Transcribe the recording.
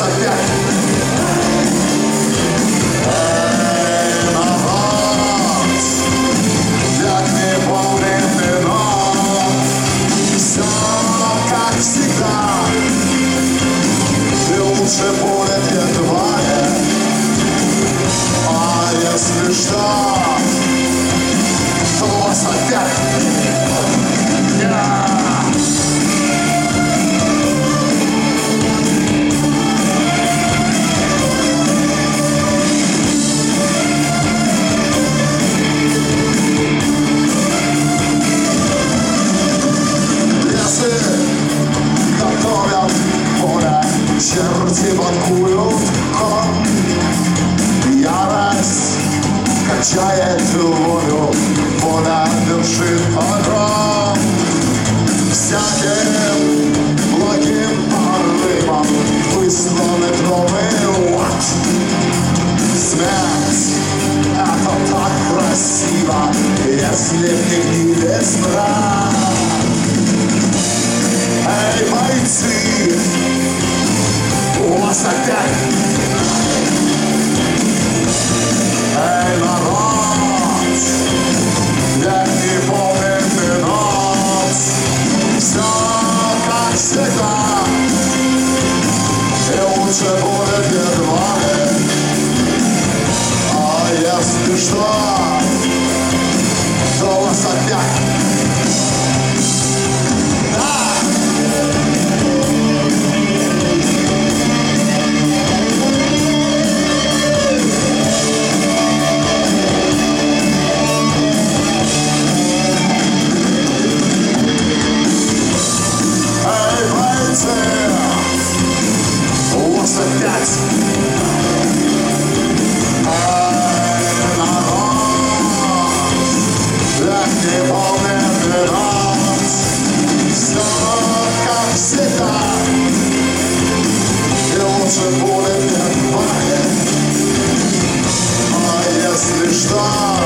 опять. Всегда и лучше будет едва ли. А если что, то у вас опять черти банкуют кон, ярость качает волю, вода вершит огонь. Всяким благим порывом высланы новый лад. Смерть — это так красиво, если в них не бесправ. Эй, бойцы, у вас опять. Эй, народ, я не помню минут. Все как всегда, и лучше будет едва ли. А если что, то у вас опять. У вас опять народ, я не помню минут. Все как всегда, и лучше будет едва ли. А если что,